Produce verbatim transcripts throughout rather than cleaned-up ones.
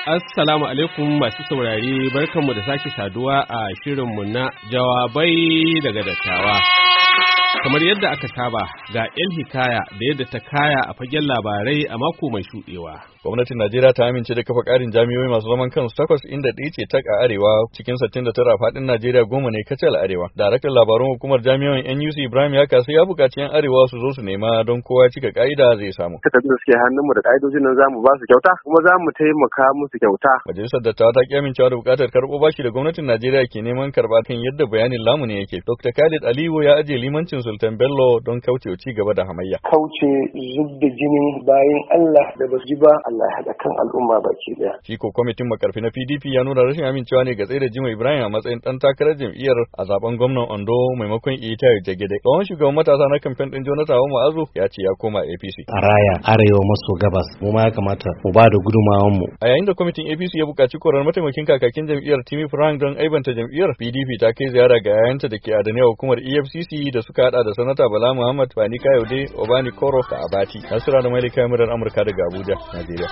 Assalamu alaikum masu saurari, barkanmu da sake saduwa a shirinmu na jawabai daga dattawa. Kamar yadda aka saba ga El Hikaya da yadda ta kaya a fagen labarai a mako mai shuɗewa. Gwamnatin Najeriya ta amince da kafa ƙarin jami'o'i masu zaman kansu takwas inda ɗaya ce tak a arewa cikin sittin da tara faɗin Najeriya goma ne kacal arewa. Daraktan labarun hukumar jami'an N U C Ibrahim ya kasu ya buƙaci 'yan arewa su zo su nema don kowa cika ƙa'ida zai samu. Takardun da suke hannunmu da ƙa'idojin nan zamu ba su kyauta kuma zamu taimaka musu kyauta. Majalisar Dattawa ta ki amincewa da buƙatar karɓo bashi da gwamnatin Najeriya ke neman karɓa kan yadda bayanin lamuni yake. Dokta Khalid Aliyu ya ajiye limancin Sultan Bello don kaucewa ci gaba da hamayya. Kauce zub da jinin bayan Allah da basu ji ba Allah ya haɗa kan al'umma baki daya. Shi ko kwamitin makarfi na P D P ya nuna rashin amincewa ne ga tsaye da Jimo Ibrahim a matsayin ɗan takarar jam'iyyar a zaben gwamnan Ondo maimakon Itayo Jagede. Tsohon shugaban matasa na kamfen ɗin Jonathan Mu'azu ya ce ya koma A P C. A raya arewa maso gabas mu ma ya kamata mu ba da gudunmawar mu. A yayin da kwamitin A P C ya buƙaci korar mataimakin kakakin jam'iyyar Timi Frank don aibanta jam'iyyar, P D P ta kai ziyara ga yayanta da ke adane hukumar E F C C da suka hada da sanata Bala Muhammad, Fani Kayode, Obani Koro da Abati. Nasira da Malika Murar Amurka daga Abuja, Najeriya.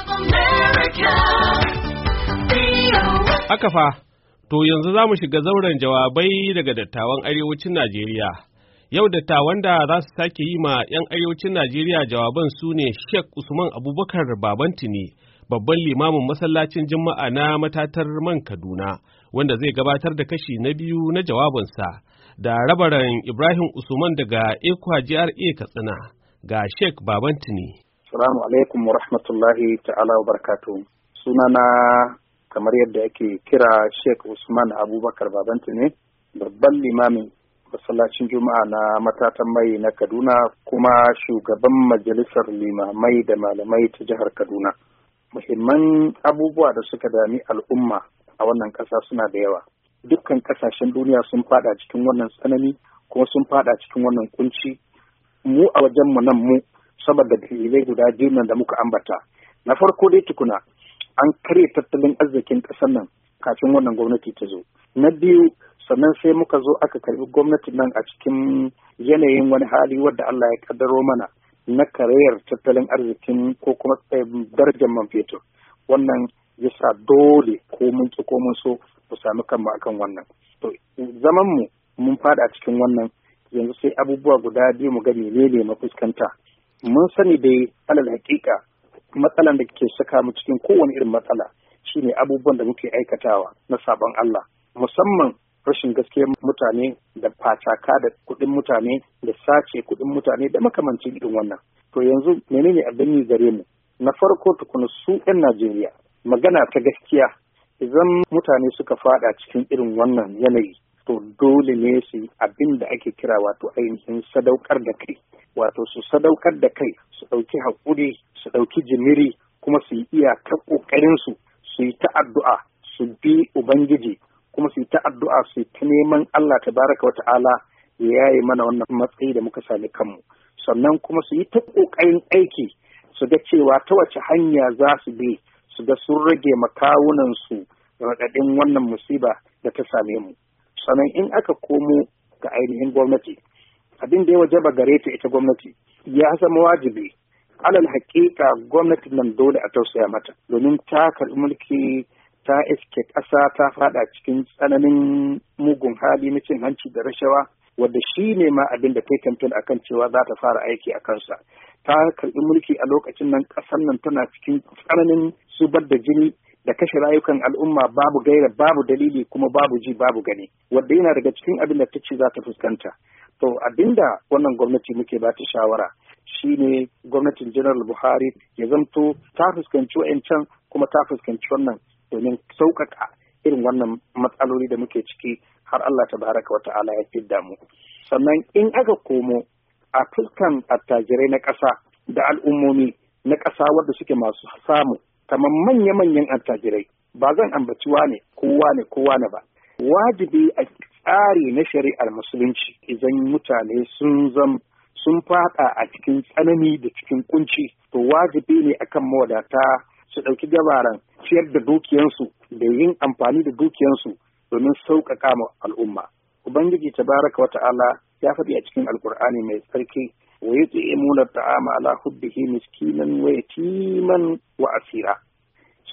Haka fa, to yanzu za mu shiga zauren jawabai daga dattawan arewacin Najeriya. Yau dattawan da za su sake yi ma 'yan arewacin Najeriya jawaban su ne Sheikh Usman Abubakar Babantini, babban limamin masallacin Juma'a na matatar man Kaduna, wanda zai gabatar da kashi na biyu na jawabinsa, da rabaran Ibrahim Usman daga Ekwa G R A Katsina, ga Sheikh Babantini. Assalamu alaikum wa rahmatullahi ta'ala wa barakatuh. Sunana kamar yadda ake kira Sheikh Usman Abubakar Babantini, babban limamin masallacin Juma'a na matatan mai na Kaduna kuma shugaban majalisar limamai da malamai ta jihar Kaduna. Muhimman abubuwa da suka dami al'umma a wannan ƙasa suna da yawa. Dukkan ƙasashen duniya sun fada cikin wannan tsanani kuma sun fada cikin wannan kunci. Mu a wajenmu nan mu saboda dalilai guda biyu nan da muka ambata. Na farko dai tukuna an karya tattalin arzikin ƙasar nan kafin wannan gwamnati ta zo. Na biyu sannan sai muka zo aka karbi gwamnatin nan a cikin yanayin wani hali wadda Allah ya kaddaro mana na karayar tattalin arzikin ko kuma darajar man fetur. Wannan yasa dole ko mun ki ko mun so mu sami kanmu akan wannan. To zaman mu mun fada cikin wannan yanzu sai abubuwa guda biyu mu ga menene mafuskanta. Mun sani dai alal hakika matsalan da ke saka mu cikin kowane irin matsala shine abubuwan da muke aikatawa na sabon Allah, musamman rashin gaskiyar mutane da facaka da kuɗin mutane da sace kuɗin mutane da makamancin irin wannan. To yanzu menene abin yi gare mu? Na farko tukuna su 'yan Najeriya magana ta gaskiya, idan mutane suka fada cikin irin wannan yanayi to dole ne su abin da ake kira wato ainihin sadaukar da kai, wato su sadaukar da kai, su ɗauki haƙuri, su ɗauki jimiri, kuma su yi iyakar ƙoƙarinsu, su yi ta addu'a, su bi Ubangiji, kuma su yi ta addu'a, su yi ta neman Allah tabaraka wa ta'ala ya yaye mana wannan matsayi da muka sami kanmu. Sannan kuma su yi ta ƙoƙarin aiki, su ga cewa ta wace hanya za su bi, su ga sun rage makawunansu raɗaɗin wannan musiba da ta same mu. Sannan in aka komo ga ainihin gwamnati, abin da ya wajaba gare ta ita gwamnati ya zama wajibi. Alal haƙiƙa gwamnatin nan dole a tausaya mata, domin ta karɓi mulki ta iske ƙasa ta faɗa cikin tsananin mugun hali na cin hanci da rashawa, wadda shi ne ma abin da ta kamfen akan cewa za ta fara aiki a kansa. Ta karɓi mulki a lokacin nan ƙasar nan tana cikin tsananin zubar da jini da kashe rayukan al'umma babu gaira babu dalili kuma babu ji babu gani, wadda yana daga cikin abin da ta ce za ta fuskanta. To abinda wannan gwamnati muke ba ta shawara shine gwamnatin General Buhari ya zamto ta fuskanci wa'ancan kuma ta fuskanci wannan domin sauƙaƙa irin wannan matsaloli da muke ciki har Allah tabaraka wa ta'ala ya fidda mu. Sannan in aka komo a fuskan attajirai na ƙasa da al'ummomi na ƙasa wadda suke masu samu kamar manya-manyan attajirai, ba zan ambaci wane kowa ne kowa ne ba. Wajibi a tsari na shari'ar musulunci idan mutane sun zam sun fada a cikin tsanani da cikin kunci, to wajibi ne akan mawadata su ɗauki gabaran ciyar da dukiyansu da yin amfani da dukiyansu domin sauƙaƙa ma al'umma. Ubangiji tabaraka wa ta'ala ya faɗi a cikin Alƙur'ani mai tsarki wa yut'imuna at'ama ala hubbihi miskinan wa yatiman wa asira.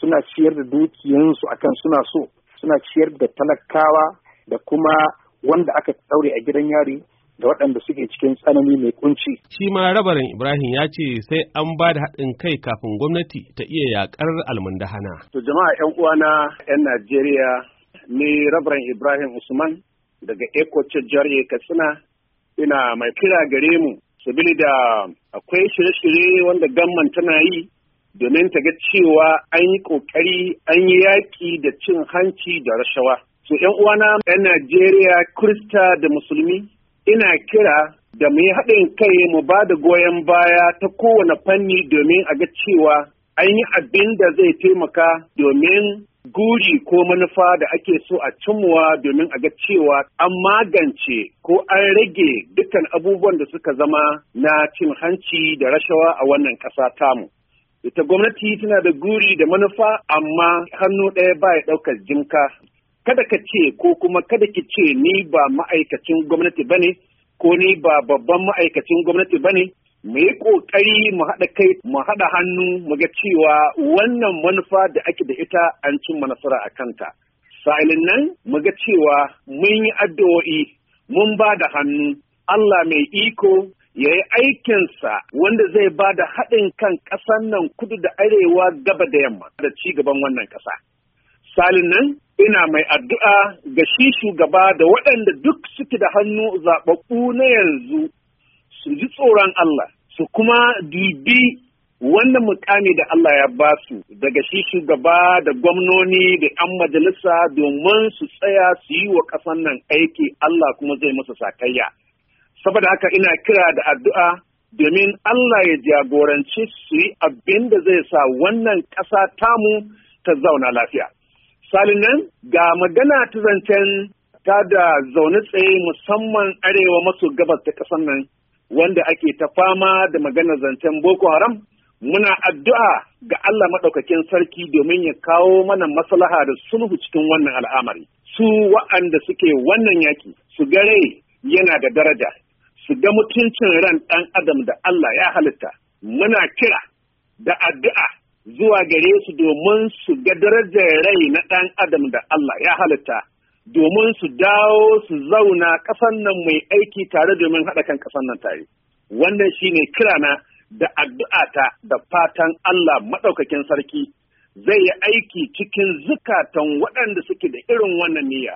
suna ciyar da dukiyansu akan suna so, suna ciyar da talakawa da kuma wanda aka ɗaure a gidan yari da waɗanda suke cikin tsanani mai kunci. Shi ma rabaran Ibrahim ya ce sai an ba da haɗin kai kafin gwamnati ta iya yaƙar almundahana. To jama'a 'yan uwana 'yan Najeriya, ni rabaran Ibrahim Usman daga Eko Jarye Katsina, ina mai kira gare mu sabili da akwai shirye-shirye wanda gamman tana yi domin ta ga cewa an yi ƙoƙari an yi yaƙi da cin hanci da rashawa. So 'yan uwana 'yan Najeriya, Kirista da Musulmi, ina kira da mu yi haɗin kai mu ba da goyon baya ta kowane fanni domin a ga cewa an yi abin da zai taimaka domin guri ko manufa da ake so a cimmuwa domin a ga cewa an magance ko an rage dukkan abubuwan da suka zama na cin hanci da rashawa a wannan ƙasa tamu. Ita gwamnati tana da guri da manufa amma hannu ɗaya ba ya ɗaukar jimka. Kada ka ce ko kuma kada ki ce ni ba ma'aikacin gwamnati ba ne ko ni ba babban ma'aikacin gwamnati ba ne, mu yi ƙoƙari mu haɗa kai mu haɗa hannu mu ga cewa wannan manufa da ake da ita an cimma nasara a kanta. Sa'ilin nan mu ga cewa mun yi addu'o'i mun ba da hannu, Allah mai iko ya yi aikinsa wanda zai ba da haɗin kan ƙasar nan kudu da arewa gaba da yamma da ci gaban wannan ƙasa. Salin nan ina mai addu'a ga shi shugaba da waɗanda duk suke da hannu zaɓaɓɓu na yanzu su ji tsoron Allah, su kuma dubi wannan mukami da Allah ya ba su daga shi shugaba da gwamnoni da 'yan majalisa domin su tsaya su yi wa ƙasan nan aiki, Allah kuma zai masa sakayya. Saboda haka ina kira da addu'a domin Allah ya jagoranci su yi abin da zai sa wannan ƙasa tamu ta zauna lafiya. Salin nan ga magana ta zancen ta da zaune tsaye musamman arewa maso gabas ta ƙasar nan wanda ake ta fama da maganar zancen Boko Haram, muna addu'a ga Allah maɗaukakin sarki domin ya kawo mana maslaha da sulhu cikin wannan al'amari. Su wa'anda suke wannan yaki su ga rai yana da daraja, su ga mutuncin ran ɗan adam da Allah ya halitta. Muna kira da addu'a zuwa gare su domin su ga darajar rai na ɗan adam da Allah ya halitta, domin su dawo su zauna ƙasar nan mai aiki tare domin haɗa kan ƙasar nan tare. Wannan shine kirana da addu'ata da fatan Allah maɗaukakin sarki zai yi aiki cikin zukatan waɗanda suke da irin wannan niyya.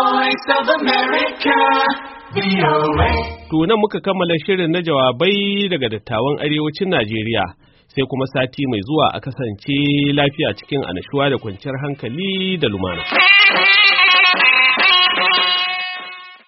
To nan muka kammala shirin na jawabai daga dattawan arewacin Najeriya. Sai kuma sati mai zuwa a kasance lafiya cikin annashuwa da kwanciyar hankali da lumana.